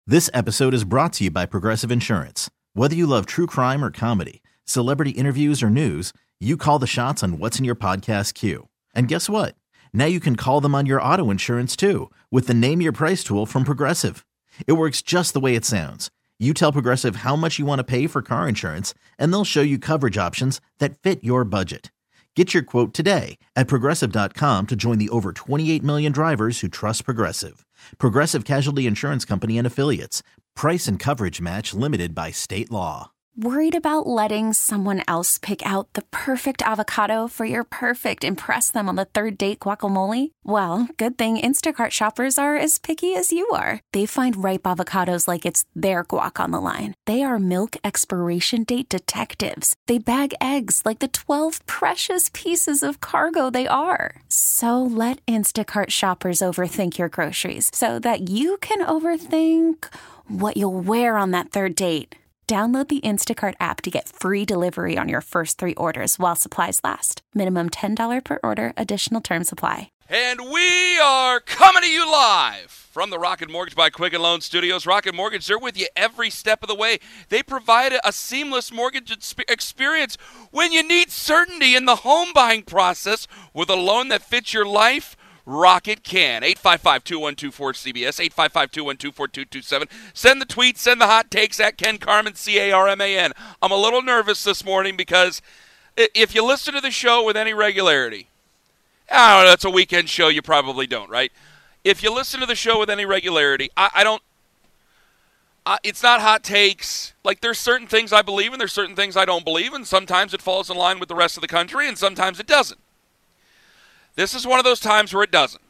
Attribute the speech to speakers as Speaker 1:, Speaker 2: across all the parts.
Speaker 1: This episode is brought to you by Progressive Insurance. Whether you love true crime or comedy, celebrity interviews or news, you call the shots on what's in your podcast queue. And guess what? Now you can call them on your auto insurance too with the Name Your Price tool from Progressive. It works just the way it sounds. You tell Progressive how much you want to pay for car insurance, and they'll show you coverage options that fit your budget. Get your quote today at Progressive.com to join the over 28 million drivers who trust Progressive. Progressive Casualty Insurance Company and Affiliates. Price and coverage match limited by state law.
Speaker 2: Worried about letting someone else pick out the perfect avocado for your perfect impress them on the third date guacamole? Well, good thing Instacart shoppers are as picky as you are. They find ripe avocados like it's their guac on the line. They are milk expiration date detectives. They bag eggs like the 12 precious pieces of cargo they are. So let Instacart shoppers overthink your groceries so that you can overthink what you'll wear on that third date. Download the Instacart app to get free delivery on your first 3 orders while supplies last. Minimum $10 per order. Additional terms apply.
Speaker 3: And we are coming to you live from the Rocket Mortgage by Quicken Loan Studios. Rocket Mortgage, they're with you every step of the way. They provide a seamless mortgage experience when you need certainty in the home buying process with a loan that fits your life. Rocket can. 855-212-4CBS, 855-212-4227. Send the tweets, send the hot takes at Ken Carman, C-A-R-M-A-N. I'm a little nervous this morning because if you listen to the show with any regularity, I don't know, it's a weekend show, you probably don't, right? If you listen to the show with any regularity, I don't, it's not hot takes. Like, there's certain things I believe and there's certain things I don't believe, and sometimes it falls in line with the rest of the country and sometimes it doesn't. This is one of those times where it doesn't.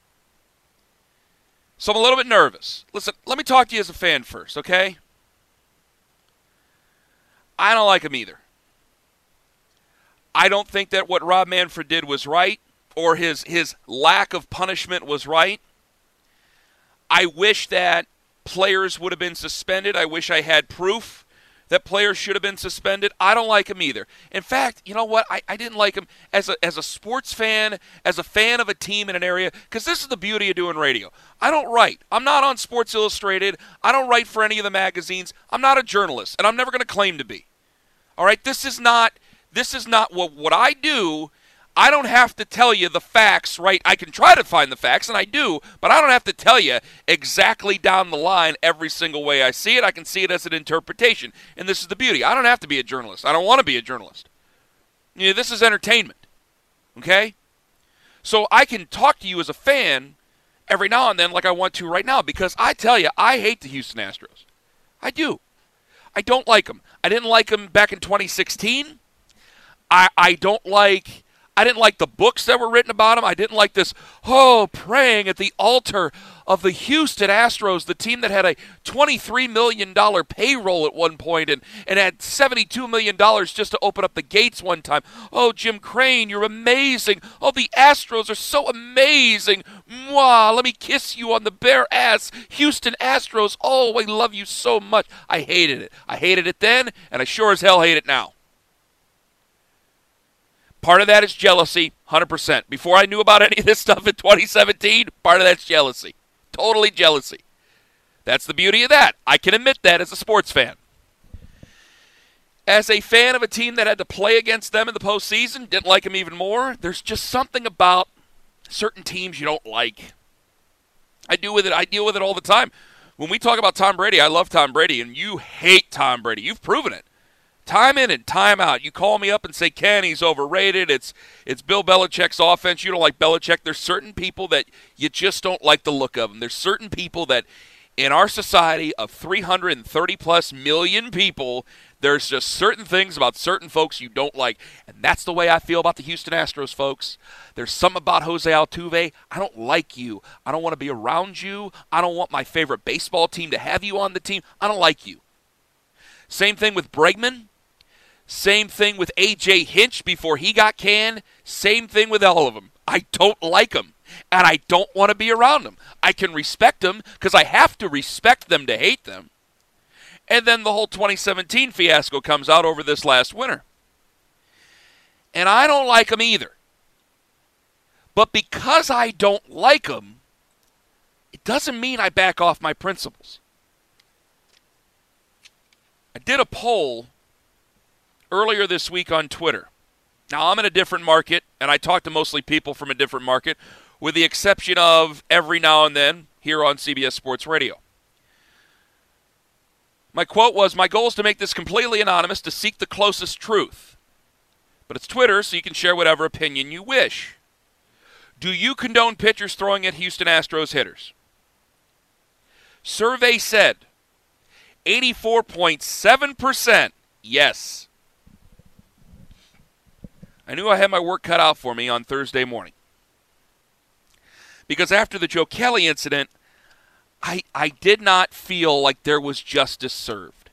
Speaker 3: So I'm a little bit nervous. Listen, let me talk to you as a fan first, okay? I don't like him either. I don't think that what Rob Manfred did was right, or his lack of punishment was right. I wish that players would have been suspended. I wish I had proof that players should have been suspended. I don't like him either. In fact, you know what? I didn't like him as a sports fan, as a fan of a team in an area, because this is the beauty of doing radio. I don't write. I'm not on Sports Illustrated. I don't write for any of the magazines. I'm not a journalist, and I'm never going to claim to be. All right? This is not what I do. I don't have to tell you the facts, right? I can try to find the facts, and I do, but I don't have to tell you exactly down the line every single way I see it. I can see it as an interpretation, and this is the beauty. I don't have to be a journalist. I don't want to be a journalist. You know, this is entertainment, okay? So I can talk to you as a fan every now and then like I want to right now, because I tell you, I hate the Houston Astros. I do. I don't like them. I didn't like them back in 2016. I didn't like the books that were written about him. I didn't like this, praying at the altar of the Houston Astros, the team that had a $23 million payroll at one point and had $72 million just to open up the gates one time. Oh, Jim Crane, you're amazing. Oh, the Astros are so amazing. Mwah, let me kiss you on the bare ass. Houston Astros, oh, I love you so much. I hated it. I hated it then, and I sure as hell hate it now. Part of that is jealousy, 100%. Before I knew about any of this stuff in 2017, part of that's jealousy. Totally jealousy. That's the beauty of that. I can admit that as a sports fan. As a fan of a team that had to play against them in the postseason, didn't like them even more. There's just something about certain teams you don't like. I deal with it all the time. When we talk about Tom Brady, I love Tom Brady, and you hate Tom Brady. You've proven it. Time in and time out. You call me up and say, Ken, he's overrated. It's Bill Belichick's offense. You don't like Belichick. There's certain people that you just don't like the look of them. There's certain people that in our society of 330-plus million people, there's just certain things about certain folks you don't like. And that's the way I feel about the Houston Astros, folks. There's something about Jose Altuve. I don't like you. I don't want to be around you. I don't want my favorite baseball team to have you on the team. I don't like you. Same thing with Bregman. Same thing with A.J. Hinch before he got canned. Same thing with all of them. I don't like them, and I don't want to be around them. I can respect them because I have to respect them to hate them. And then the whole 2017 fiasco comes out over this last winter. And I don't like them either. But because I don't like them, it doesn't mean I back off my principles. I did a poll earlier this week on Twitter. Now, I'm in a different market, and I talk to mostly people from a different market, with the exception of every now and then here on CBS Sports Radio. My quote was, "My goal is to make this completely anonymous to seek the closest truth. But it's Twitter, so you can share whatever opinion you wish. Do you condone pitchers throwing at Houston Astros hitters?" Survey said 84.7% yes. I knew I had my work cut out for me on Thursday morning. Because after the Joe Kelly incident, I did not feel like there was justice served.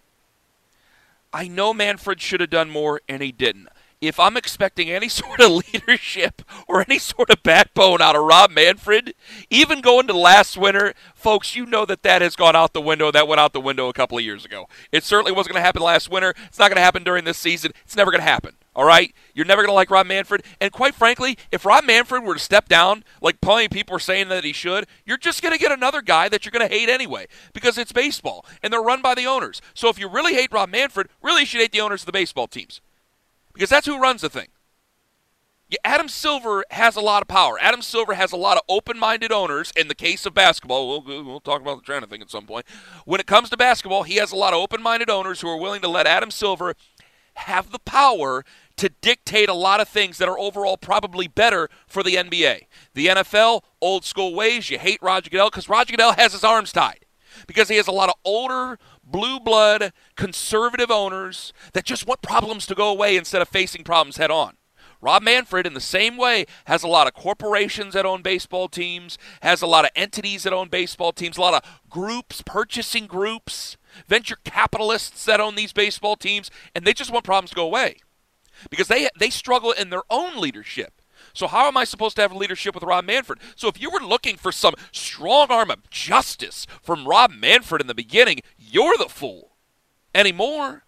Speaker 3: I know Manfred should have done more, and he didn't. If I'm expecting any sort of leadership or any sort of backbone out of Rob Manfred, even going to last winter, folks, you know that has gone out the window. That went out the window a couple of years ago. It certainly wasn't going to happen last winter. It's not going to happen during this season. It's never going to happen. All right? You're never going to like Rob Manfred. And quite frankly, if Rob Manfred were to step down, like plenty of people are saying that he should, you're just going to get another guy that you're going to hate anyway, because it's baseball, and they're run by the owners. So if you really hate Rob Manfred, really you should hate the owners of the baseball teams, because that's who runs the thing. Yeah, Adam Silver has a lot of power. Adam Silver has a lot of open-minded owners in the case of basketball. We'll talk about the China thing at some point. When it comes to basketball, he has a lot of open-minded owners who are willing to let Adam Silver have the power to dictate a lot of things that are overall probably better for the NBA. The NFL, old school ways. You hate Roger Goodell because Roger Goodell has his arms tied, because he has a lot of older, blue blood, conservative owners that just want problems to go away instead of facing problems head on. Rob Manfred, in the same way, has a lot of corporations that own baseball teams, has a lot of entities that own baseball teams, a lot of groups, purchasing groups, venture capitalists that own these baseball teams, and they just want problems to go away because they struggle in their own leadership. So how am I supposed to have leadership with Rob Manfred? So if you were looking for some strong arm of justice from Rob Manfred in the beginning, you're the fool anymore.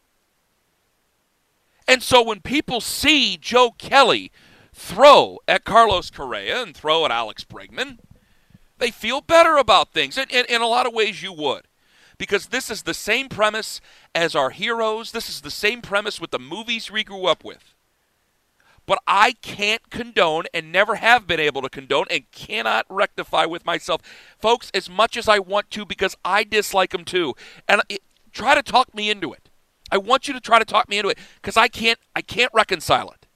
Speaker 3: And so when people see Joe Kelly throw at Carlos Correa and throw at Alex Bregman, they feel better about things. And in a lot of ways you would. Because this is the same premise as our heroes. This is the same premise with the movies we grew up with. But I can't condone and never have been able to condone and cannot rectify with myself, folks, as much as I want to, because I dislike them too. And try to talk me into it. I want you to try to talk me into it because I can't reconcile it.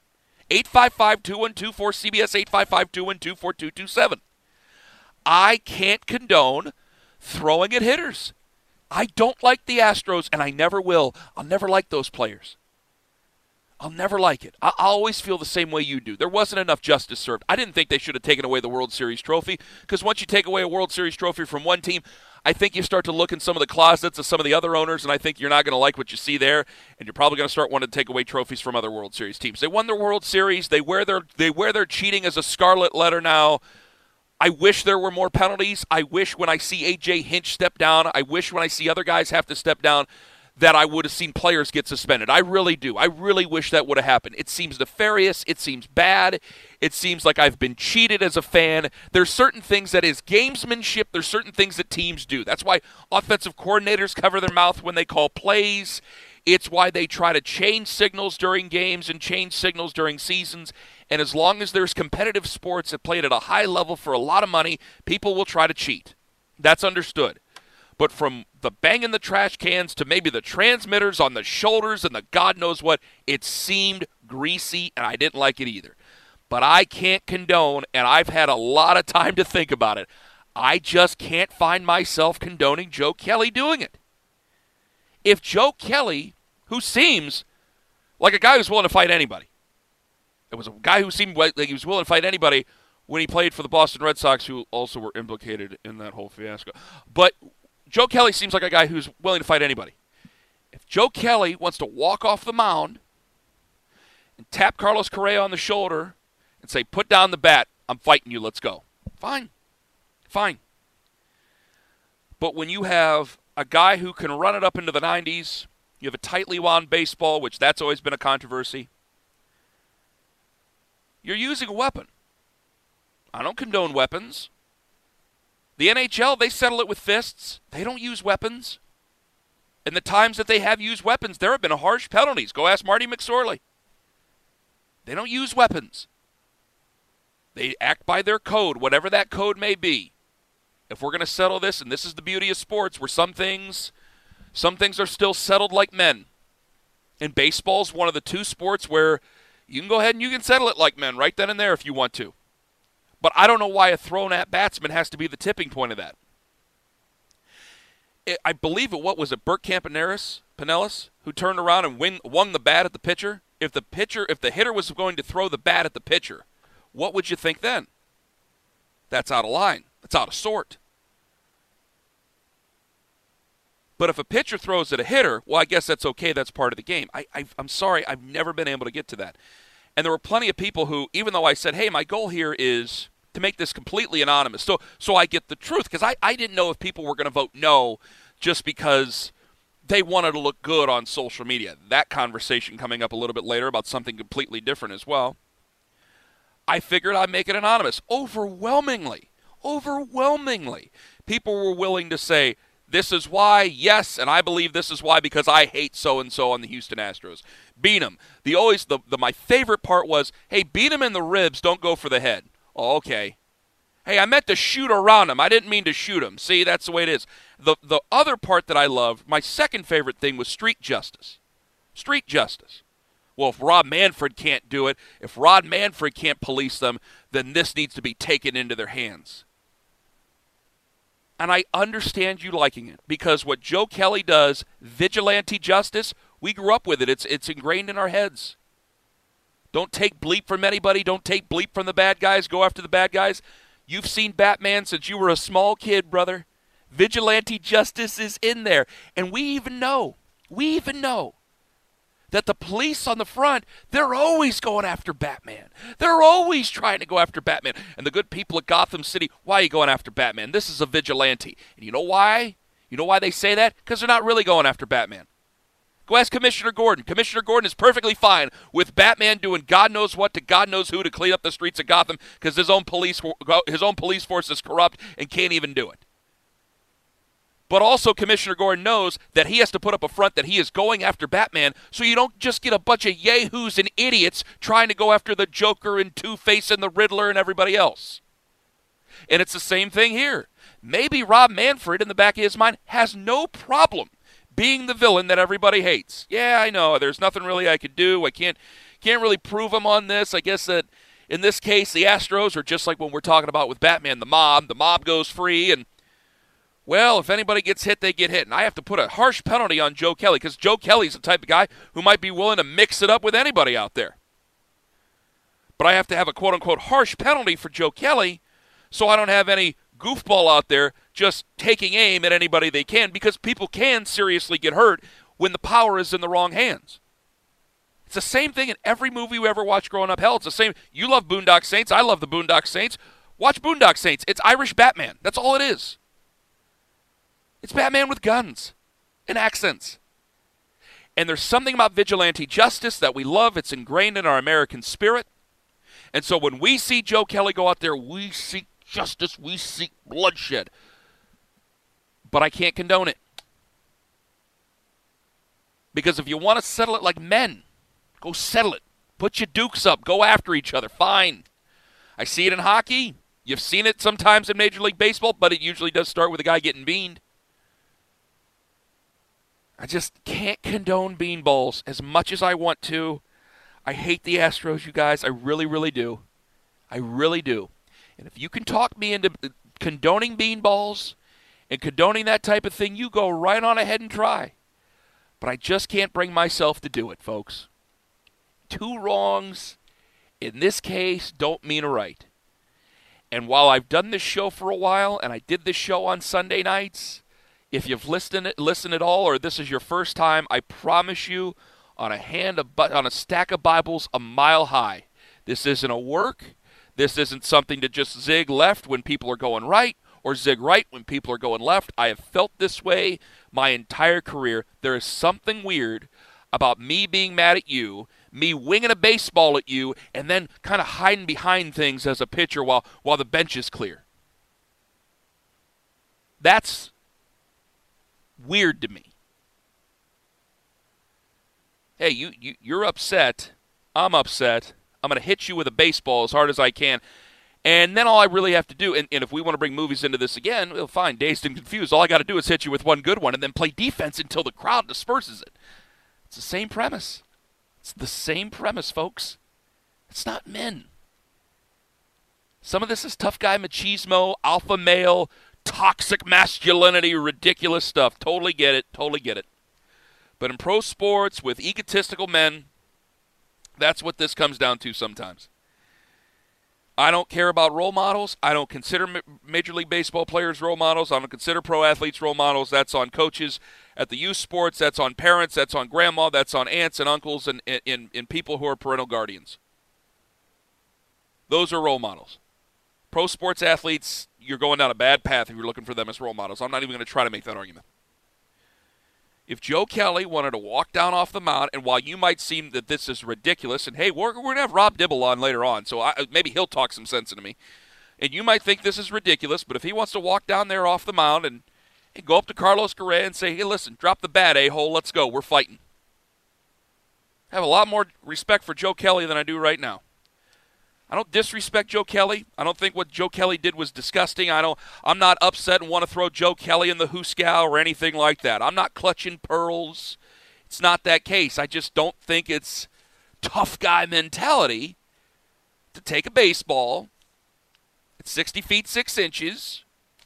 Speaker 3: 855-212-4CBS, 855-212-4227. I can't condone throwing at hitters. I don't like the Astros, and I never will. I'll never like those players. I'll never like it. I'll always feel the same way you do. There wasn't enough justice served. I didn't think they should have taken away the World Series trophy, because once you take away a World Series trophy from one team, I think you start to look in some of the closets of some of the other owners, and I think you're not going to like what you see there, and you're probably going to start wanting to take away trophies from other World Series teams. They won their World Series. They wear their cheating as a scarlet letter now. I wish there were more penalties. I wish when I see A.J. Hinch step down, I wish when I see other guys have to step down, that I would have seen players get suspended. I really do. I really wish that would have happened. It seems nefarious. It seems bad. It seems like I've been cheated as a fan. There's certain things that is gamesmanship. There's certain things that teams do. That's why offensive coordinators cover their mouth when they call plays. It's why they try to change signals during games and change signals during seasons. And as long as there's competitive sports that played at a high level for a lot of money, people will try to cheat. That's understood. But from the banging the trash cans to maybe the transmitters on the shoulders and the God knows what, it seemed greasy, and I didn't like it either. But I can't condone, and I've had a lot of time to think about it. I just can't find myself condoning Joe Kelly doing it. If Joe Kelly, who seems like a guy who's willing to fight anybody, it was a guy who seemed like he was willing to fight anybody when he played for the Boston Red Sox, who also were implicated in that whole fiasco. But Joe Kelly seems like a guy who's willing to fight anybody. If Joe Kelly wants to walk off the mound and tap Carlos Correa on the shoulder and say, "Put down the bat, I'm fighting you, let's go." Fine. But when you have a guy who can run it up into the 90s, you have a tightly wound baseball, which that's always been a controversy, you're using a weapon. I don't condone weapons. The NHL, they settle it with fists. They don't use weapons. And the times that they have used weapons, there have been harsh penalties. Go ask Marty McSorley. They don't use weapons. They act by their code, whatever that code may be. If we're going to settle this, and this is the beauty of sports, where some things are still settled like men. And baseball's one of the two sports where you can go ahead and you can settle it like men right then and there if you want to. But I don't know why a thrown-at batsman has to be the tipping point of that. I believe what was it, Bert Pinellas, who turned around and won the bat at the pitcher? If the hitter was going to throw the bat at the pitcher, what would you think then? That's out of line. That's out of sort. But if a pitcher throws at a hitter, well, I guess that's okay. That's part of the game. I'm sorry. I've never been able to get to that. And there were plenty of people who, even though I said, hey, my goal here is to make this completely anonymous, so I get the truth, because I didn't know if people were going to vote no just because they wanted to look good on social media. That conversation coming up a little bit later about something completely different as well. I figured I'd make it anonymous. Overwhelmingly, people were willing to say, this is why, yes, and I believe this is why because I hate so-and-so on the Houston Astros. Beat him. My favorite part was, hey, beat him in the ribs, don't go for the head. Oh, okay. Hey, I meant to shoot around him. I didn't mean to shoot him. See, that's the way it is. The other part that I loved, my second favorite thing was street justice. Street justice. Well, if Rob Manfred can't do it, if Rob Manfred can't police them, then this needs to be taken into their hands. And I understand you liking it, because what Joe Kelly does, vigilante justice, we grew up with it. It's ingrained in our heads. Don't take bleep from anybody. Don't take bleep from the bad guys. Go after the bad guys. You've seen Batman since you were a small kid, brother. Vigilante justice is in there. And we even know that the police on the front, they're always going after Batman. They're always trying to go after Batman. And the good people of Gotham City, why are you going after Batman? This is a vigilante. And you know why? You know why they say that? Because they're not really going after Batman. Go ask Commissioner Gordon. Commissioner Gordon is perfectly fine with Batman doing God knows what to God knows who to clean up the streets of Gotham because his own police force is corrupt and can't even do it. But also Commissioner Gordon knows that he has to put up a front that he is going after Batman, so you don't just get a bunch of yahoos and idiots trying to go after the Joker and Two-Face and the Riddler and everybody else. And it's the same thing here. Maybe Rob Manfred, in the back of his mind, has no problem being the villain that everybody hates. Yeah, I know, there's nothing really I could do. I can't really prove him on this. I guess that in this case, the Astros are just like when we're talking about with Batman, the mob. The mob goes free, and well, if anybody gets hit, they get hit. And I have to put a harsh penalty on Joe Kelly because Joe Kelly's the type of guy who might be willing to mix it up with anybody out there. But I have to have a quote-unquote harsh penalty for Joe Kelly so I don't have any goofball out there just taking aim at anybody they can, because people can seriously get hurt when the power is in the wrong hands. It's the same thing in every movie we ever watched growing up. Hell, it's the same. You love Boondock Saints. I love the Boondock Saints. Watch Boondock Saints. It's Irish Batman. That's all it is. It's Batman with guns and accents. And there's something about vigilante justice that we love. It's ingrained in our American spirit. And so when we see Joe Kelly go out there, we seek justice, we seek bloodshed. But I can't condone it. Because if you want to settle it like men, go settle it. Put your dukes up. Go after each other. Fine. I see it in hockey. You've seen it sometimes in Major League Baseball, but it usually does start with a guy getting beaned. I just can't condone beanballs as much as I want to. I hate the Astros, you guys. I really, really do. I really do. And if you can talk me into condoning beanballs and condoning that type of thing, you go right on ahead and try. But I just can't bring myself to do it, folks. Two wrongs, in this case, don't mean a right. And while I've done this show for a while, and I did this show on Sunday nights, if you've listened at all, or this is your first time, I promise you, on a stack of Bibles a mile high, this isn't a work. This isn't something to just zig left when people are going right, or zig right when people are going left. I have felt this way my entire career. There is something weird about me being mad at you, me winging a baseball at you, and then kind of hiding behind things as a pitcher while the bench is clear. That's weird to me. hey, you're upset. I'm upset. I'm going to hit you with a baseball as hard as I can. And then all I really have to do, and if we want to bring movies into this again, well, fine, Dazed and Confused. All I got to do is hit you with one good one and then play defense until the crowd disperses it. It's the same premise. It's the same premise, folks. It's not men. Some of this is tough guy machismo, alpha male, toxic masculinity, ridiculous stuff. Totally get it. Totally get it. But in pro sports with egotistical men, that's what this comes down to sometimes. I don't care about role models. I don't consider Major League Baseball players role models. I don't consider pro athletes role models. That's on coaches at the youth sports. That's on parents. That's on grandma. That's on aunts and uncles and people who are parental guardians. Those are role models. Pro sports athletes, you're going down a bad path if you're looking for them as role models. I'm not even going to try to make that argument. If Joe Kelly wanted to walk down off the mound, and while you might seem that this is ridiculous, and hey, we're going to have Rob Dibble on later on, so maybe he'll talk some sense into me, and you might think this is ridiculous, but if he wants to walk down there off the mound and go up to Carlos Correa and say, hey, listen, drop the bat, a-hole, let's go, we're fighting. I have a lot more respect for Joe Kelly than I do right now. I don't disrespect Joe Kelly. I don't think what Joe Kelly did was disgusting. I'm not upset and want to throw Joe Kelly in the hooscow or anything like that. I'm not clutching pearls. It's not that case. I just don't think it's tough guy mentality to take a baseball at 60 feet 6 inches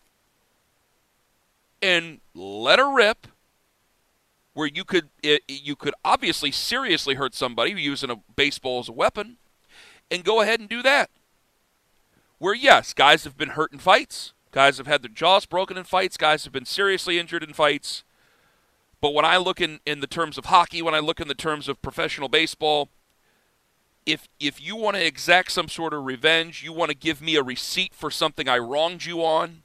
Speaker 3: and let her rip where you could obviously seriously hurt somebody using a baseball as a weapon. And go ahead and do that. Where, yes, guys have been hurt in fights. Guys have had their jaws broken in fights. Guys have been seriously injured in fights. But when I look in the terms of hockey, when I look in the terms of professional baseball, if you want to exact some sort of revenge, you want to give me a receipt for something I wronged you on,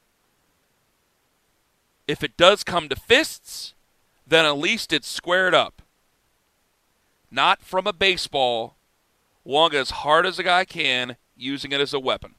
Speaker 3: if it does come to fists, then at least it's squared up. Not from a baseball, swung as hard as a guy can, using it as a weapon.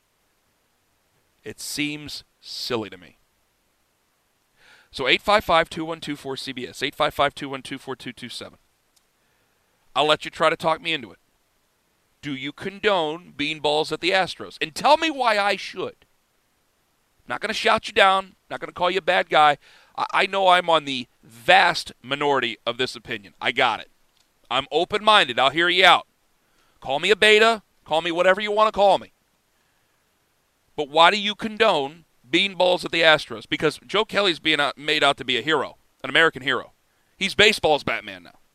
Speaker 3: It seems silly to me. So 855-212-4CBS, 855-212-4227. I'll let you try to talk me into it. Do you condone beanballs at the Astros? And tell me why I should. I'm not going to shout you down. Not going to call you a bad guy. I know I'm on the vast minority of this opinion. I got it. I'm open-minded. I'll hear you out. Call me a beta. Call me whatever you want to call me. But why do you condone beanballs at the Astros? Because Joe Kelly's being made out to be a hero, an American hero. He's baseball's Batman now.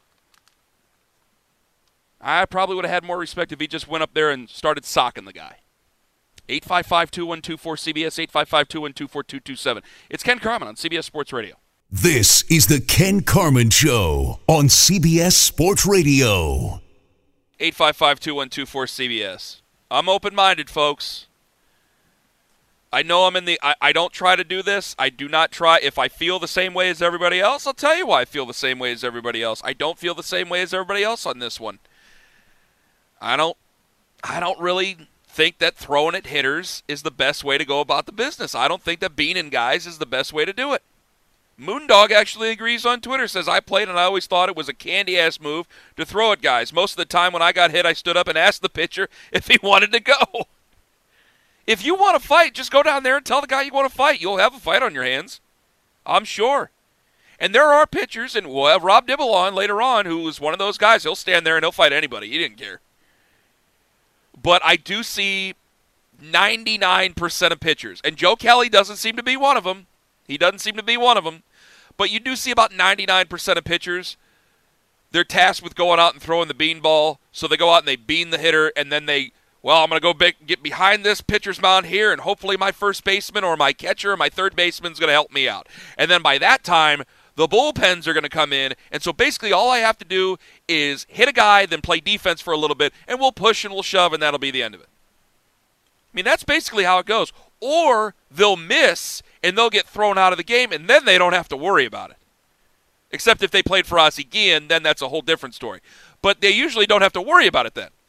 Speaker 3: I probably would have had more respect if he just went up there and started socking the guy. 855-212-4CBS, 855-212-4227. It's Ken Carman on CBS Sports Radio.
Speaker 4: This is the Ken Carman Show on CBS Sports Radio.
Speaker 3: 855-212-4CBS. I'm open-minded, folks. I know I'm in the... I don't try to do this. I do not try. If I feel the same way as everybody else, I'll tell you why I feel the same way as everybody else. I don't feel the same way as everybody else on this one. I don't really think that throwing at hitters is the best way to go about the business. I don't think that beaning guys is the best way to do it. Moondog actually agrees on Twitter, says, I played and I always thought it was a candy-ass move to throw at guys. Most of the time when I got hit, I stood up and asked the pitcher if he wanted to go. If you want to fight, just go down there and tell the guy you want to fight. You'll have a fight on your hands. I'm sure. And there are pitchers, and we'll have Rob Dibble on later on, who is one of those guys. He'll stand there and he'll fight anybody. He didn't care. But I do see 99% of pitchers, and Joe Kelly doesn't seem to be one of them. He doesn't seem to be one of them. But you do see about 99% of pitchers, they're tasked with going out and throwing the beanball. So they go out and they bean the hitter, and then I'm going to go get behind this pitcher's mound here, and hopefully my first baseman or my catcher or my third baseman is going to help me out. And then by that time, the bullpens are going to come in, and so basically all I have to do is hit a guy, then play defense for a little bit, and we'll push and we'll shove, and that'll be the end of it. I mean, that's basically how it goes. Or they'll miss, and they'll get thrown out of the game, and then they don't have to worry about it. Except if they played for Ozzie Guillen, then that's a whole different story. But they usually don't have to worry about it then.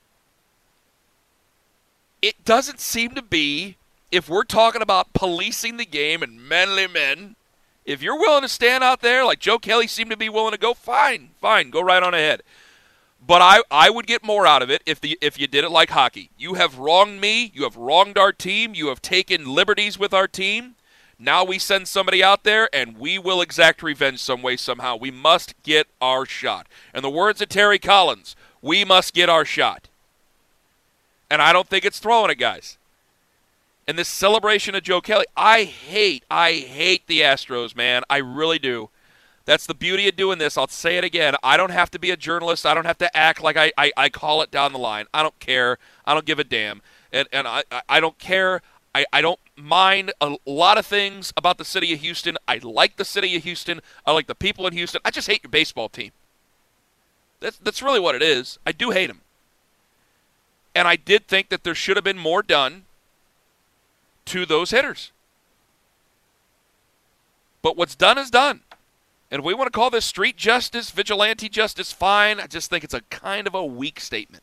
Speaker 3: It doesn't seem to be, if we're talking about policing the game and manly men, If you're willing to stand out there like Joe Kelly seemed to be willing to go, fine, go right on ahead. But I would get more out of it if you did it like hockey. You have wronged me. You have wronged our team. You have taken liberties with our team. Now we send somebody out there, and we will exact revenge some way, somehow. We must get our shot. In the words of Terry Collins, we must get our shot. And I don't think it's throwing it, guys. And this celebration of Joe Kelly, I hate the Astros, man. I really do. That's the beauty of doing this. I'll say it again. I don't have to be a journalist. I don't have to act like I call it down the line. I don't care. I don't give a damn. And I don't care. I don't mind a lot of things about the city of Houston. I like the city of Houston. I like the people in Houston. I just hate your baseball team. That's really what it is. I do hate them. And I did think that there should have been more done to those hitters. But what's done is done. And if we want to call this street justice, vigilante justice, fine. I just think it's a kind of a weak statement.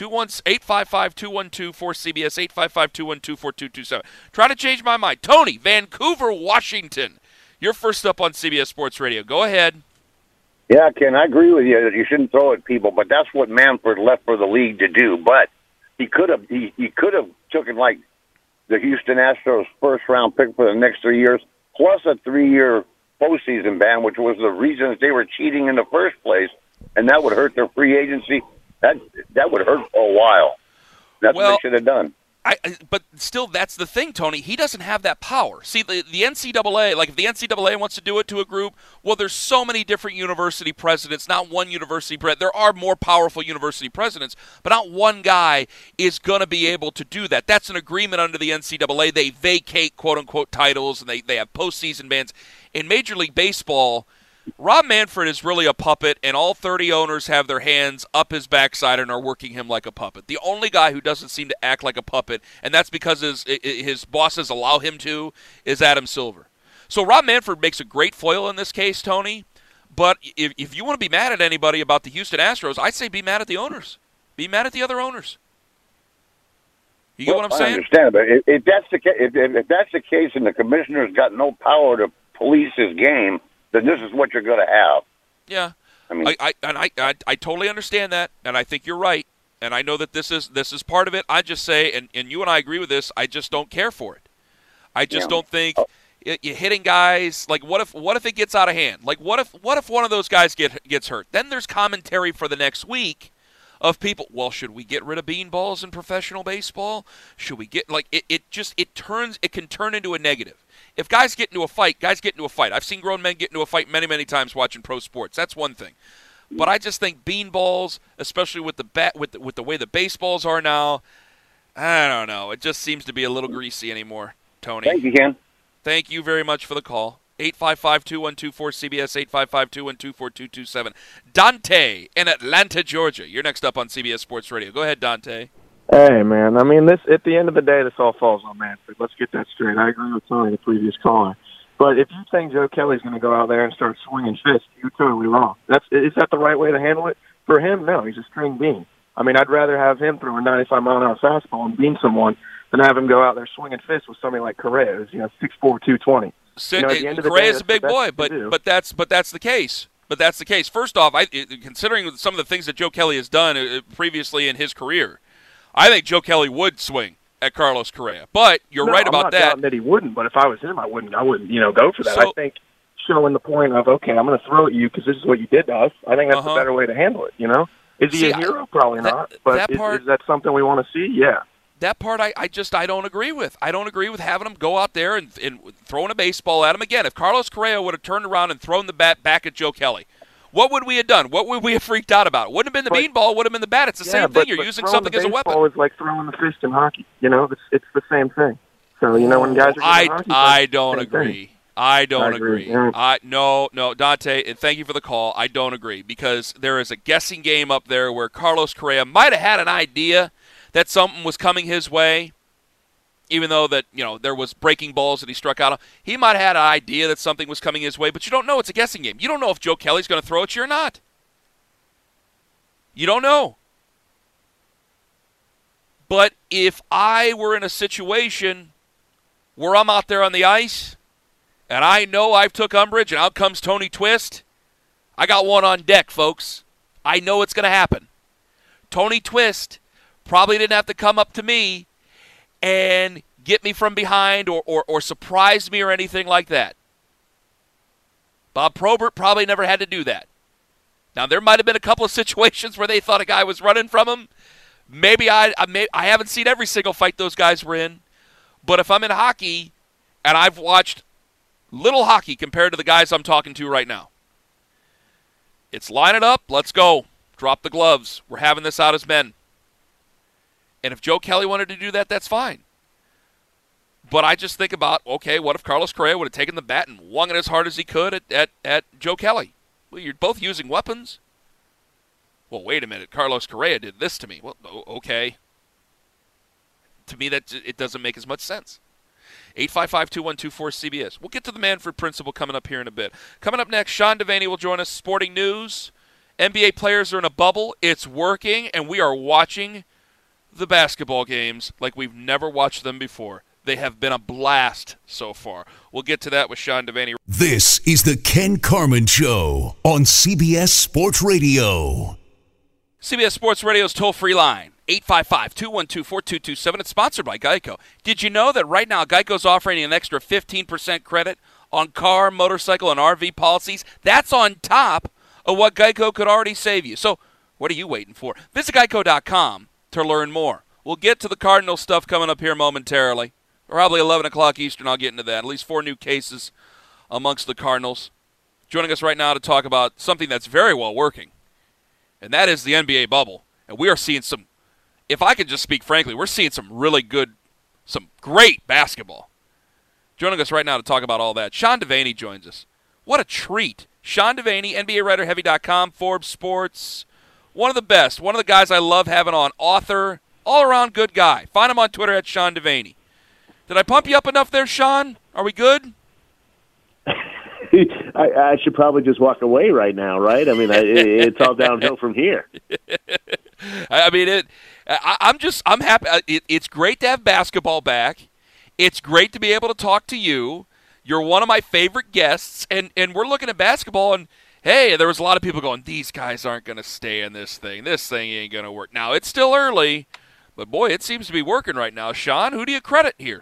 Speaker 3: 855-212-4CBS, 855-212-4227. Try to change my mind. Tony, Vancouver, Washington. You're first up on CBS Sports Radio. Go ahead.
Speaker 5: Yeah, Ken, I agree with you that you shouldn't throw at people, but that's what Manfred left for the league to do. But he could have taken like the Houston Astros first-round pick for the next 3 years, plus a 3-year postseason ban, which was the reason that they were cheating in the first place, and that would hurt their free agency. That would hurt for a while. That's what they should have done.
Speaker 3: But still, that's the thing, Tony. He doesn't have that power. See, the NCAA, like if the NCAA wants to do it to a group, well, there's so many different university presidents, not one university president. There are more powerful university presidents, but not one guy is going to be able to do that. That's an agreement under the NCAA. They vacate, quote-unquote, titles, and they have postseason bans. In Major League Baseball, Rob Manfred is really a puppet, and all 30 owners have their hands up his backside and are working him like a puppet. The only guy who doesn't seem to act like a puppet, and that's because his bosses allow him to, is Adam Silver. So Rob Manfred makes a great foil in this case, Tony, but if you want to be mad at anybody about the Houston Astros, I'd say be mad at the owners. Be mad at the other owners. You get what I'm saying?
Speaker 5: I understand, but if that's the case and the commissioner's got no power to police his game, then this is what you're going to have.
Speaker 3: Yeah,
Speaker 5: I mean,
Speaker 3: I totally understand that, and I think you're right, and I know that this is part of it. I just say, and you and I agree with this, I just don't care for it. I just don't think you're hitting guys. Like, what if it gets out of hand? Like, what if one of those guys gets hurt? Then there's commentary for the next week of people, well, should we get rid of beanballs in professional baseball? Should we get, like, it can turn into a negative. If guys get into a fight, I've seen grown men get into a fight many, many times watching pro sports. That's one thing. But I just think beanballs, especially with the way the baseballs are now, I don't know. It just seems to be a little greasy anymore, Tony.
Speaker 5: Thank you, Ken.
Speaker 3: Thank you very much for the call. 855-212-4CBS, 855-212-4227. Dante in Atlanta, Georgia. You're next up on CBS Sports Radio. Go ahead, Dante.
Speaker 6: Hey, man. I mean, at the end of the day, this all falls on Manfred. Let's get that straight. I agree with Tony, the previous caller. But if you think Joe Kelly's going to go out there and start swinging fists, you're totally wrong. Is that the right way to handle it? For him, no. He's a string bean. I mean, I'd rather have him throw a 95-mile-an-hour fastball and bean someone than have him go out there swinging fists with somebody like Correa, who's 6'4", 220.
Speaker 3: Correa's a big boy, but that's the case. But that's the case. First off, considering some of the things that Joe Kelly has done previously in his career, I think Joe Kelly would swing at Carlos Correa. But you're right about that.
Speaker 6: I'm not doubting that he wouldn't, but if I was him, I wouldn't go for that. So, I think showing the point of, okay, I'm going to throw at you because this is what you did to us, I think that's a better way to handle it, Is he a hero? Probably not. But is that something we want to see? Yeah.
Speaker 3: That part I don't agree with. I don't agree with having him go out there and throwing a baseball at him. Again, if Carlos Correa would have turned around and thrown the bat back at Joe Kelly, what would we have done? What would we have freaked out about? It wouldn't have been the beanball. It would have been the bat. It's the same thing. You're using something as a weapon.
Speaker 6: Baseball is like throwing the fist in hockey. It's the same thing. So, when guys are hockey,
Speaker 3: I don't agree. I don't agree.
Speaker 6: Yeah.
Speaker 3: No, Dante, and thank you for the call. I don't agree because there is a guessing game up there where Carlos Correa might have had an idea that something was coming his way, even though that, there was breaking balls that he struck out on. He might have had an idea that something was coming his way, but you don't know. It's a guessing game. You don't know if Joe Kelly's going to throw at you or not. You don't know. But if I were in a situation where I'm out there on the ice And I know I've took umbrage, and out comes Tony Twist. I got one on deck, folks. I know it's going to happen. Tony Twist probably didn't have to come up to me and get me from behind or surprise me or anything like that. Bob Probert probably never had to do that. Now, there might have been a couple of situations where they thought a guy was running from him. Maybe I haven't seen every single fight those guys were in. But if I'm in hockey and I've watched little hockey compared to the guys I'm talking to right now, it's line it up, let's go. Drop the gloves. We're having this out as men. And if Joe Kelly wanted to do that, that's fine. But I just think about, okay, what if Carlos Correa would have taken the bat and wung it as hard as he could at Joe Kelly? Well, you're both using weapons. Well, wait a minute. Carlos Correa did this to me. Well, okay. To me, it doesn't make as much sense. 855-2124-CBS. We'll get to the Manfred Principle coming up here in a bit. Coming up next, Sean Devaney will join us. Sporting news. NBA players are in a bubble. It's working, and we are watching the basketball games like we've never watched them before. They have been a blast so far. We'll get to that with Sean Devaney.
Speaker 4: This is the Ken Carman Show on CBS Sports Radio.
Speaker 3: CBS Sports Radio's toll-free line, 855-212-4227. It's sponsored by Geico. Did you know that right now Geico's offering an extra 15% credit on car, motorcycle, and RV policies? That's on top of what Geico could already save you. So what are you waiting for? Visit Geico.com to learn more. We'll get to the Cardinal stuff coming up here momentarily. Probably 11 o'clock Eastern, I'll get into that. At least 4 new cases amongst the Cardinals. Joining us right now to talk about something that's very well working, and that is the NBA bubble. And we are seeing some, if I could just speak frankly, we're seeing some really good, some great basketball. Joining us right now to talk about all that, Sean Devaney joins us. What a treat. Sean Devaney, NBA writer, Heavy.com, Forbes Sports. One of the best. One of the guys I love having on. Author, all-around good guy. Find him on Twitter at Sean Devaney. Did I pump you up enough there, Sean? Are we good?
Speaker 7: I should probably just walk away right now, right? I mean, it's all downhill from here.
Speaker 3: I mean, I'm happy. It's great to have basketball back. It's great to be able to talk to you. You're one of my favorite guests, and we're looking at basketball, and, hey, there was a lot of people going, these guys aren't going to stay in this thing. This thing ain't going to work. Now, it's still early, but, boy, it seems to be working right now. Sean, who do you credit here?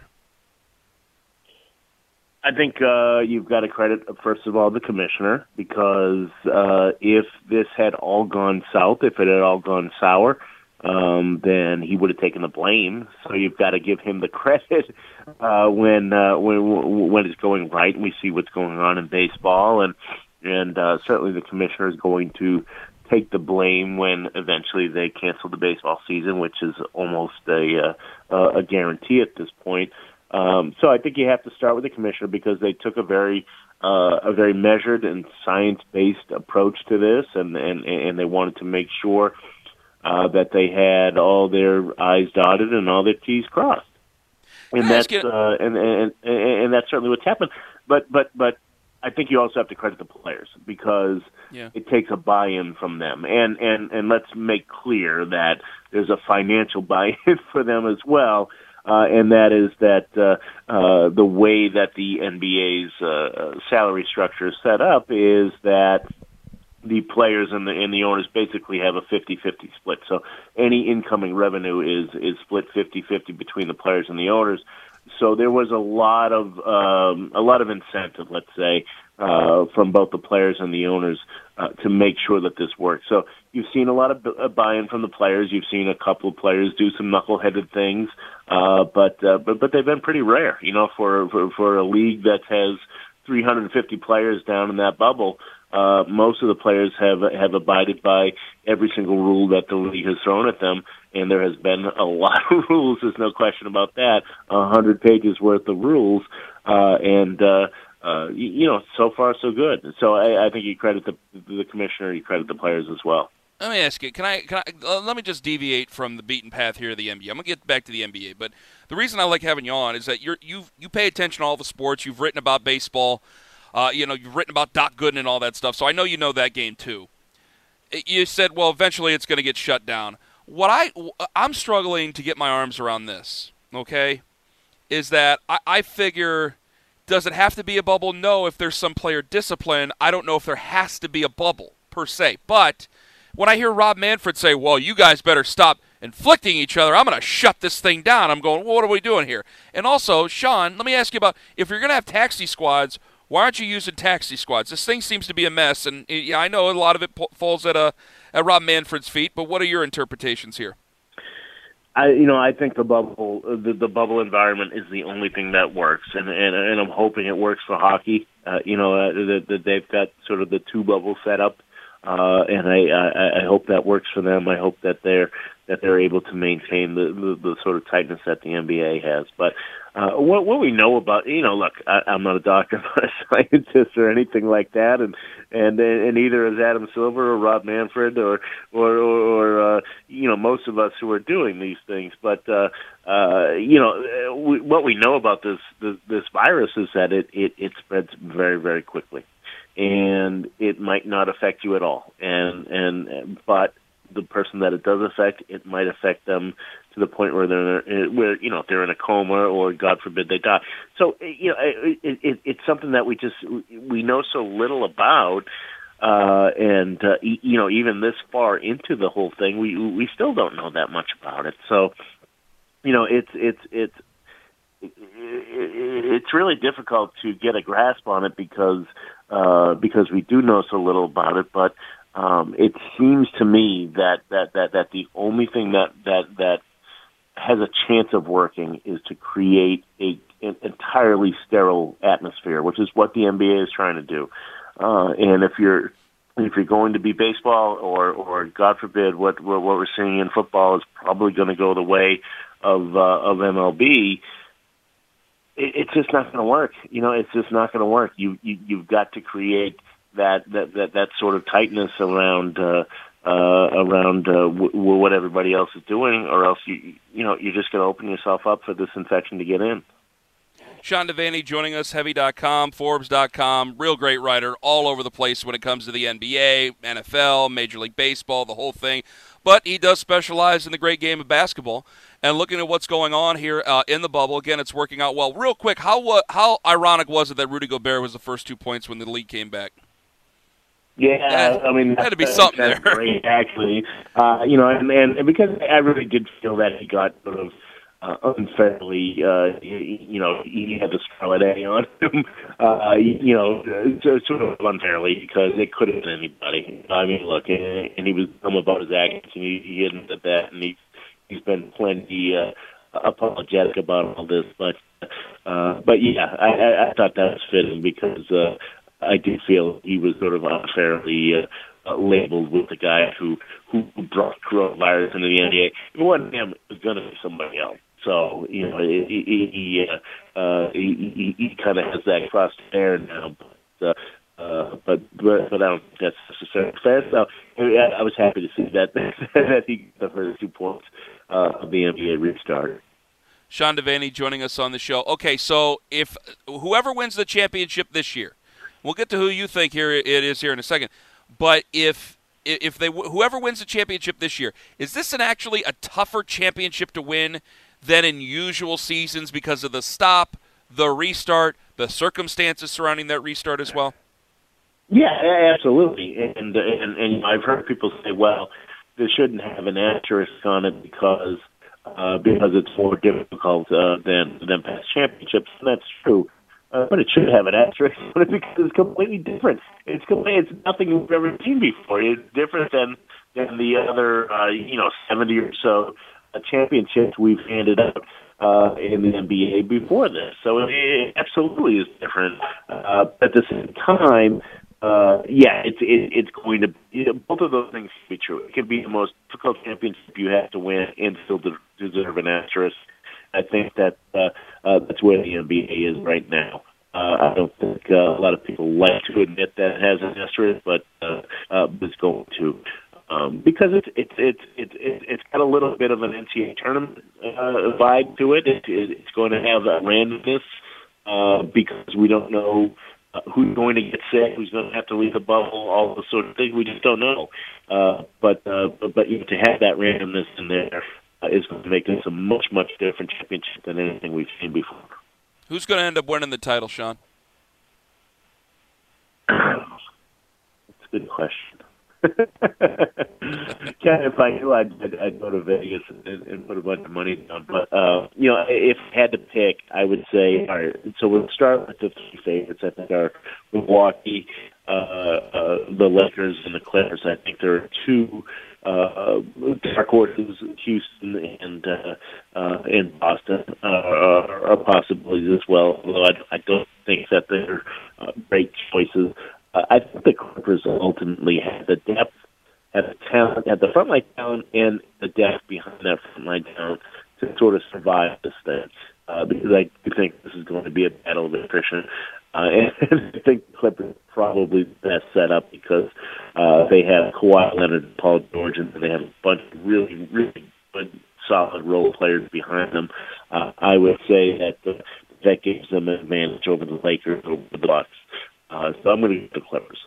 Speaker 7: I think you've got to credit, first of all, the commissioner, because if this had all gone south, if it had all gone sour, then he would have taken the blame. So you've got to give him the credit when it's going right, and we see what's going on in baseball, and certainly the commissioner is going to take the blame when eventually they cancel the baseball season, which is almost a guarantee at this point. So I think you have to start with the commissioner because they took a very measured and science-based approach to this, and they wanted to make sure that they had all their I's dotted and all their T's crossed. And that's and that's certainly what's happened. But I think you also have to credit the players because it takes a buy-in from them. And let's make clear that there's a financial buy-in for them as well. And that is that the way that the NBA's salary structure is set up is that the players and the owners basically have a 50-50 split. So any incoming revenue is split 50-50 between the players and the owners. So there was a lot of incentive, let's say, from both the players and the owners to make sure that this works. So you've seen a lot of buy-in from the players. You've seen a couple of players do some knuckleheaded things, but they've been pretty rare. You know, for a league that has 350 players down in that bubble, most of the players have abided by every single rule that the league has thrown at them, and there has been a lot of rules. There's no question about that. 100 pages worth of rules, so far so good. So I think you credit the commissioner, you credit the players as well.
Speaker 3: Let me ask you, can I let me just deviate from the beaten path here of the NBA. I'm going to get back to the NBA, but the reason I like having you on is that you pay attention to all the sports. You've written about baseball. You've written about Doc Gooden and all that stuff, so I know you know that game too. You said, well, eventually it's going to get shut down. What I'm struggling to get my arms around this, okay, is that I figure Does it have to be a bubble? No. If there's some player discipline, I don't know if there has to be a bubble per se. But when I hear Rob Manfred say, well, you guys better stop inflicting each other, I'm going to shut this thing down. I'm going, well, what are we doing here? And also, Sean, let me ask you about, if you're going to have taxi squads, why aren't you using taxi squads? This thing seems to be a mess, and yeah, I know a lot of it falls at Rob Manfred's feet, but what are your interpretations here?
Speaker 7: I think the bubble environment is the only thing that works, and I'm hoping it works for hockey. That they've got sort of the two bubbles set up, and I hope that works for them. I hope that they're able to maintain the sort of tightness that the NBA has. But what we know about, look, I'm not a doctor, I'm not a scientist or anything like that, and neither is Adam Silver or Rob Manfred or most of us who are doing these things. But what we know about this virus is that it spreads very, very quickly, and it might not affect you at all, but the person that it does affect, it might affect them to the point where if they're in a coma or God forbid they die. So it's something that we know so little about, and even this far into the whole thing, we still don't know that much about it. So it's really difficult to get a grasp on it because we do know so little about it, but. It seems to me that the only thing that has a chance of working is to create an entirely sterile atmosphere, which is what the NBA is trying to do. And if you're going to be baseball or God forbid what we're seeing in football is probably going to go the way of MLB, it's just not going to work. It's just not going to work. You've got to create that sort of tightness around what everybody else is doing, or else you're just going to open yourself up for this infection to get in.
Speaker 3: Sean Devaney joining us, Heavy.com, Forbes.com, real great writer all over the place when it comes to the NBA, NFL, Major League Baseball, the whole thing. But he does specialize in the great game of basketball. And looking at what's going on here in the bubble, again, it's working out well. Real quick, how ironic was it that Rudy Gobert was the first 2 points when the league came back?
Speaker 7: Yeah, I mean,
Speaker 3: had to be something
Speaker 7: that's
Speaker 3: there.
Speaker 7: Great, actually, and because I really did feel that he got sort of unfairly, he had the scarlet A on him, sort of unfairly because it could have been anybody. I mean, look, and he was dumb about his actions, and he admitted that, and he's been plenty apologetic about all this, but yeah, I thought that was fitting because. I did feel he was sort of unfairly labeled with the guy who brought coronavirus into the NBA. If it wasn't him, it was going to be somebody else. So he kind of has that cross to bear now, but I don't think that's necessarily fair. So I was happy to see that he got the first 2 points of the NBA restart.
Speaker 3: Sean Devaney joining us on the show. Okay, so if whoever wins the championship this year. We'll get to who you think it is here in a second. But if whoever wins the championship this year, is this actually a tougher championship to win than in usual seasons because of the stop, the restart, the circumstances surrounding that restart as well?
Speaker 7: Yeah, absolutely. And I've heard people say, well, they shouldn't have an asterisk on it because it's more difficult than past championships, and that's true. But it should have an asterisk on it because it's completely different. It's nothing we've ever seen before. It's different than the other 70 or so championships we've handed out in the NBA before this. So it absolutely is different. But at the same time, it's going to both of those things can be true. It can be the most difficult championship you have to win and still deserve an asterisk. I think that that's where the NBA is right now. I don't think a lot of people like to admit that it has an asterisk, but it's going to because it's got a little bit of an NCAA tournament vibe to it. It's going to have a randomness because we don't know who's going to get sick, who's going to have to leave the bubble, all those sort of things. We just don't know. But to have that randomness in there is going to make this a much, much different championship than anything we've seen before.
Speaker 3: Who's going to end up winning the title, Sean?
Speaker 7: That's a good question. If I knew, I'd go to Vegas and put a bunch of money down. But if I had to pick, I would say, all right. So we'll start with the three favorites. I think are Milwaukee, the Lakers, and the Clippers. I think there are two dark horses, Houston and Boston, are possibilities as well. Although I don't think that they're great choices. I think the Clippers ultimately had the depth, had the talent, had the frontline talent, and the depth behind that frontline talent to sort of survive this thing. Because I do think this is going to be a battle of attrition. And I think the Clippers are probably the best set up because they have Kawhi Leonard and Paul George, and they have a bunch of really, really good, solid role players behind them. I would say that gives them an advantage over the Lakers, over the Bucks. So I'm going to get the Clippers.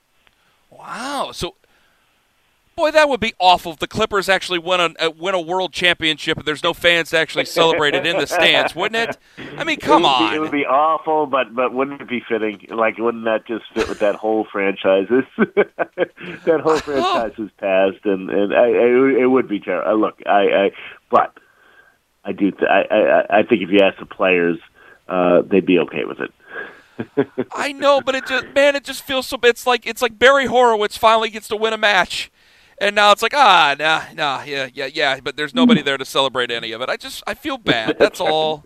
Speaker 3: Wow. So, boy, that would be awful if the Clippers actually win a world championship and there's no fans to actually celebrate it in the stands, wouldn't it? I mean, come on.
Speaker 7: It would be awful, but wouldn't it be fitting? Like, wouldn't that just fit with that whole franchise? That whole franchise is past, and it would be terrible. But I do. I think if you ask the players, they'd be okay with it.
Speaker 3: I know, but it just feels so. It's like Barry Horowitz finally gets to win a match, and now it's like yeah, but there's nobody there to celebrate any of it. I feel bad. That's all.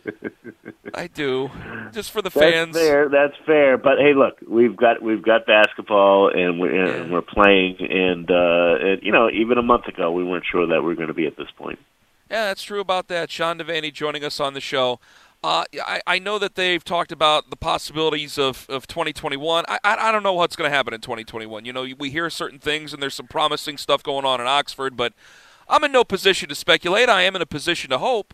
Speaker 3: I do, just for the fans.
Speaker 7: That's fair. But hey, look, we've got basketball, and we're playing, and even a month ago we weren't sure that we were going to be at this point.
Speaker 3: Yeah, that's true about that. Sean Devaney joining us on the show. I know that they've talked about the possibilities of 2021. I don't know what's going to happen in 2021. You know, we hear certain things, and there's some promising stuff going on in Oxford, but I'm in no position to speculate. I am in a position to hope.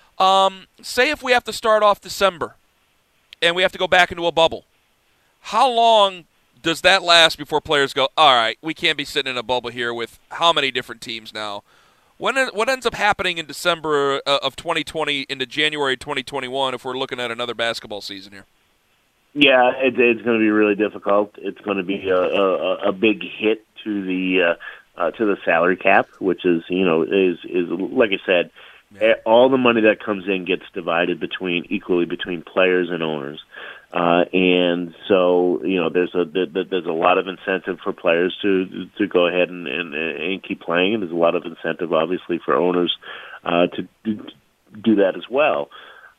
Speaker 3: Say if we have to start off December and we have to go back into a bubble, how long does that last before players go, all right, we can't be sitting in a bubble here with how many different teams now? What ends up happening in December of 2020 into January 2021 if we're looking at another basketball season here?
Speaker 7: Yeah, it's going to be really difficult. It's going to be a big hit to the salary cap, which is like I said, all the money that comes in gets divided equally between players and owners. And so, there's a lot of incentive for players to go ahead and keep playing, and there's a lot of incentive, obviously, for owners to do that as well.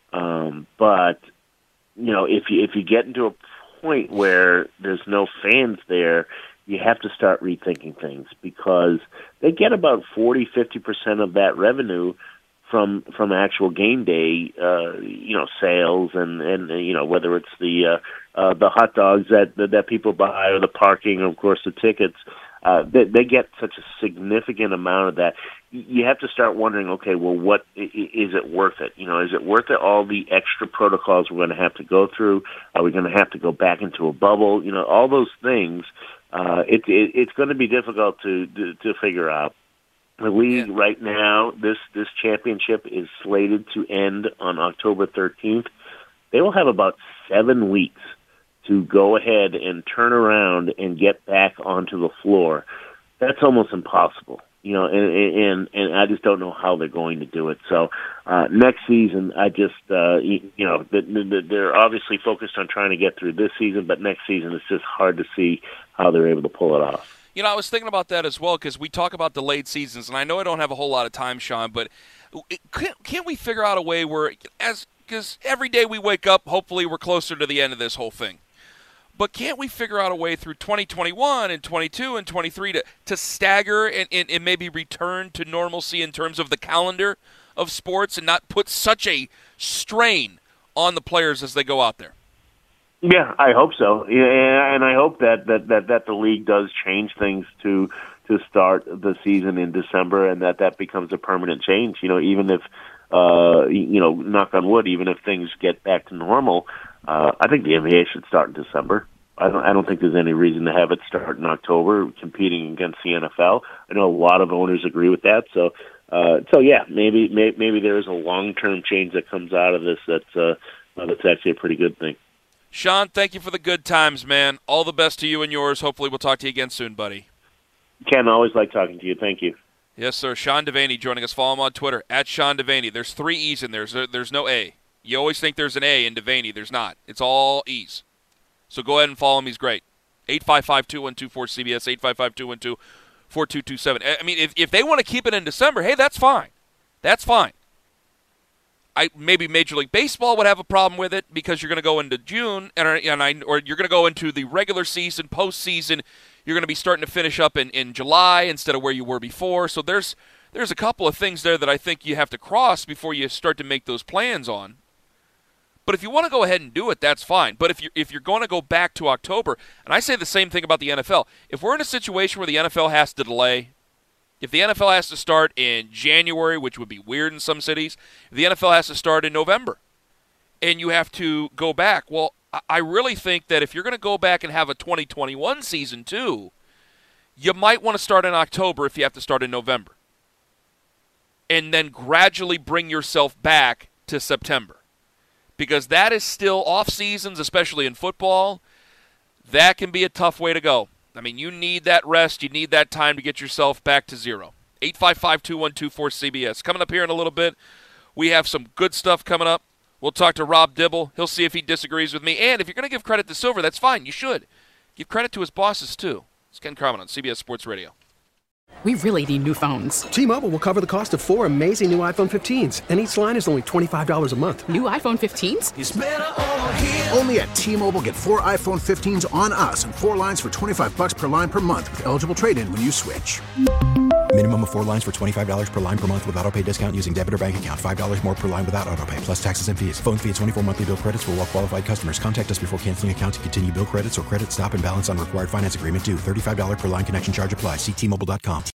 Speaker 7: But if you get into a point where there's no fans there, you have to start rethinking things because they get about 40-50% of that revenue from actual game day, sales and whether it's the hot dogs that people buy or the parking, or of course the tickets, they get such a significant amount of that. You have to start wondering, okay, well, what is it worth it? Is it worth it? All the extra protocols we're going to have to go through? Are we going to have to go back into a bubble? All those things. It's going to be difficult to figure out. The league right now, this championship is slated to end on October 13th. They will have about 7 weeks to go ahead and turn around and get back onto the floor. That's almost impossible, and I just don't know how they're going to do it. So next season, I just, they're obviously focused on trying to get through this season, but next season it's just hard to see how they're able to pull it off.
Speaker 3: I was thinking about that as well because we talk about delayed seasons, and I know I don't have a whole lot of time, Sean, but can't we figure out a way where, because every day we wake up, hopefully we're closer to the end of this whole thing. But can't we figure out a way through 2021 and 22 and 23 to stagger and maybe return to normalcy in terms of the calendar of sports and not put such a strain on the players as they go out there?
Speaker 7: Yeah, I hope so. Yeah, and I hope that the league does change things to start the season in December, and that becomes a permanent change. Even if knock on wood, even if things get back to normal, I think the NBA should start in December. I don't think there's any reason to have it start in October, competing against the NFL. I know a lot of owners agree with that. So yeah, maybe there is a long-term change that comes out of this that's that's actually a pretty good thing.
Speaker 3: Sean, thank you for the good times, man. All the best to you and yours. Hopefully we'll talk to you again soon, buddy.
Speaker 7: Ken, always like talking to you. Thank you.
Speaker 3: Yes, sir. Sean Devaney joining us. Follow him on Twitter, @Sean Devaney. There's 3 E's in there. There's no A. You always think there's an A in Devaney. There's not. It's all E's. So go ahead and follow him. He's great. 855-212-4CBS, 855-212-4227. I mean, if they want to keep it in December, hey, that's fine. That's fine. Maybe Major League Baseball would have a problem with it because you're going to go into June or you're going to go into the regular season, postseason. You're going to be starting to finish up in July instead of where you were before. So there's a couple of things there that I think you have to cross before you start to make those plans on. But if you want to go ahead and do it, that's fine. But if you're going to go back to October, and I say the same thing about the NFL, if we're in a situation where the NFL has to delay, if the NFL has to start in January, which would be weird in some cities, if the NFL has to start in November, and you have to go back, well, I really think that if you're going to go back and have a 2021 season too, you might want to start in October if you have to start in November. And then gradually bring yourself back to September. Because that is still off seasons, especially in football. That can be a tough way to go. I mean, you need that rest. You need that time to get yourself back to zero. 855-212-4CBS. Coming up here in a little bit, we have some good stuff coming up. We'll talk to Rob Dibble. He'll see if he disagrees with me. And if you're going to give credit to Silver, that's fine. You should. Give credit to his bosses, too. It's Ken Carman on CBS Sports Radio.
Speaker 8: We really need new phones.
Speaker 9: T-Mobile will cover the cost of 4 amazing new iPhone 15s, and each line is only $25 a month.
Speaker 8: New iPhone 15s?
Speaker 10: It's better over here. Only at T-Mobile, get 4 iPhone 15s on us and 4 lines for $25 per line per month with eligible trade-in when you switch.
Speaker 11: Minimum of 4 lines for $25 per line per month with autopay discount using debit or bank account. $5 more per line without autopay, plus taxes and fees. Phone fee at 24 monthly bill credits for well-qualified customers. Contact us before canceling account to continue bill credits or credit stop and balance on required finance agreement due. $35 per line connection charge applies. See T-Mobile.com.